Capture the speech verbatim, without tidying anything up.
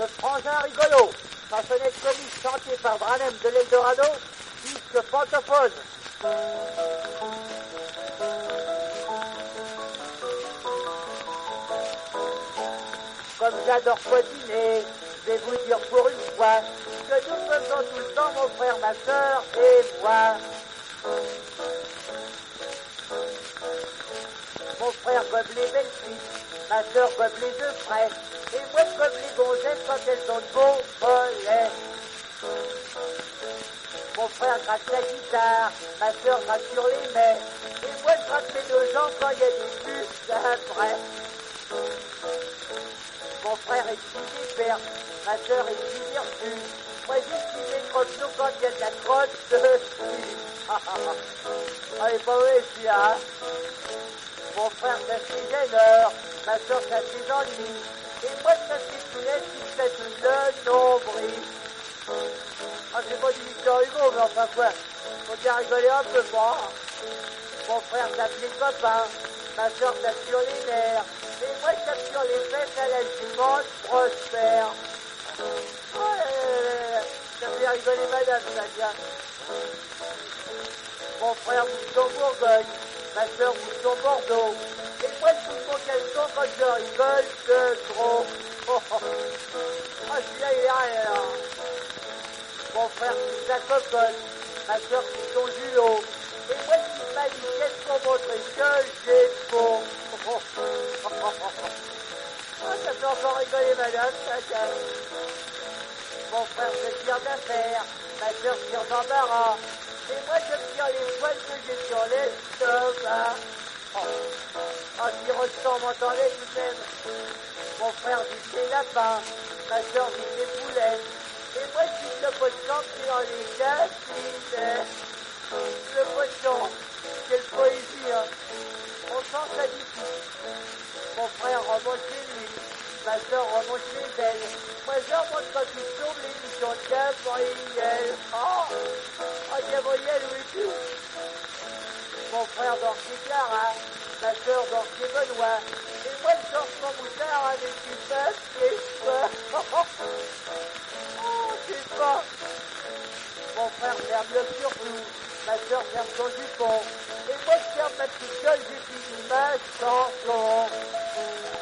ce frangin rigolo, chansonnette comique chantée par Branem de l'Eldorado, disque Pantophone. Comme j'adore poitiner, je vais vous dire pour une fois que nous faisons tout le temps, mon frère, ma soeur et moi. Mon frère gobe les belles filles, ma soeur gobe les œufs frais, et moi je gobe les gonzesses quand elles ont de beaux mollets. Mon frère gratte la guitare, ma soeur gratte sur les mets, et moi je gratte mes deux jambes quand il y a des puces après. Mon frère est hyper, ma soeur est hyper. Moi j'utilise les crottes quand il y a de la crotte dessus. Ah, il est pas vrai celui-là, hein. Mon frère s'assied gêneur, ma soeur s'assied dans le lit, et moi je s'assied tous les qui se fait le nombril. Ah, c'est pas du Victor Hugo, mais enfin quoi, faut bien rigoler un peu, moi. Mon frère tape les copains, ma soeur tape sur les nerfs, et moi je tape sur les fesses à la jumente prospère. Ouais, ça fait rigoler madame, ça vient. Mon frère bouge son Bourgogne, ma soeur bouge son Bordeaux, et moi je bouge mon caleçon quand je rigole de trop. Oh, oh. Ah, celui-là il est rien là. Mon frère bouge sa cocotte, ma soeur bouge son julot, et moi je bouge ma liquette pour montrer que j'ai beau. Oh, oh, oh, oh, oh. Ah, ça fait encore rigoler madame, ça casse. Mon frère se tire d'affaires, ma soeur tire d'embarras, et moi je me tire les poils que j'ai sur l'estomac. Oh, oh si Rostand m'entendait tout de même. Mon frère vit ses lapins, ma soeur vit ses poulettes, et moi je suis le poisson qui est dans les cassinets. Le poisson, quelle poésie, hein. On sent ça d'ici. Mon frère remonte chez lui, ma soeur remonte chez elle. Moi je remonte quand il tourne l'émission de Gabriel. Oh, oh Gabriel, où es-tu? Mon frère dort chez Clara, ma soeur dort chez Benoît, et moi je sors mon moutard avec du papier peint. Oh, oh, oh, c'est pas. Mon frère ferme le surtout, ma soeur ferme son jupon, et moi je ferme ma petite gueule, j'ai fini ma chanson.